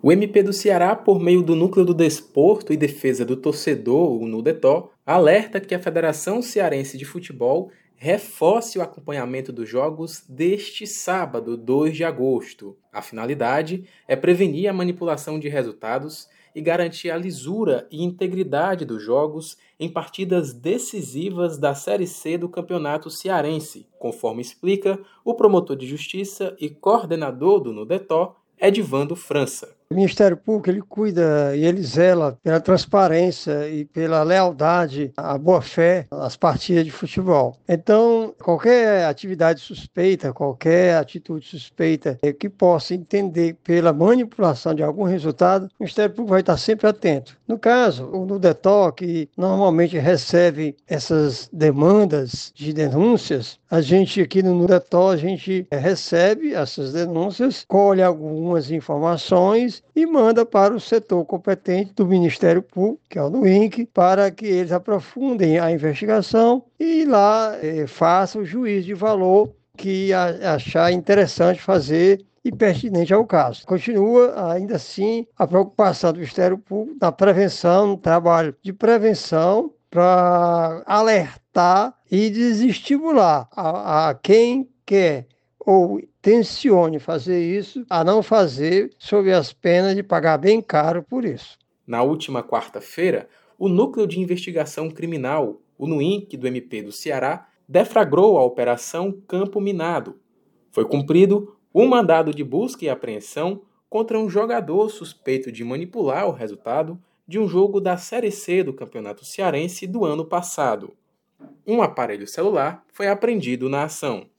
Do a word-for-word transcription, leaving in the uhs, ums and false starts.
O M P do Ceará, por meio do Núcleo do Desporto e Defesa do Torcedor, o NUDETOR, alerta que a Federação Cearense de Futebol reforce o acompanhamento dos jogos deste sábado, dois de agosto. A finalidade é prevenir a manipulação de resultados e garantir a lisura e integridade dos jogos em partidas decisivas da Série C do Campeonato Cearense, conforme explica o promotor de justiça e coordenador do NUDETOR, Edivando França. O Ministério Público, ele cuida e ele zela pela transparência e pela lealdade à boa-fé às partidas de futebol. Então, qualquer atividade suspeita, qualquer atitude suspeita que possa entender pela manipulação de algum resultado, o Ministério Público vai estar sempre atento. No caso, o NUDETOR, que normalmente recebe essas demandas de denúncias, a gente aqui no NUDETOR, a gente recebe essas denúncias, colhe algumas informações e manda para o setor competente do Ministério Público, que é o NUINC, para que eles aprofundem a investigação e lá eh, façam o juízo de valor que a, achar interessante fazer e pertinente ao caso. Continua, ainda assim, a preocupação do Ministério Público na prevenção, no trabalho de prevenção, para alertar e desestimular a, a quem quer ou tencione fazer isso, a não fazer, sob as penas de pagar bem caro por isso. Na última quarta-feira, o Núcleo de Investigação Criminal, o NUINC do M P do Ceará, deflagrou a Operação Campo Minado. Foi cumprido um mandado de busca e apreensão contra um jogador suspeito de manipular o resultado de um jogo da Série C do Campeonato Cearense do ano passado. Um aparelho celular foi apreendido na ação.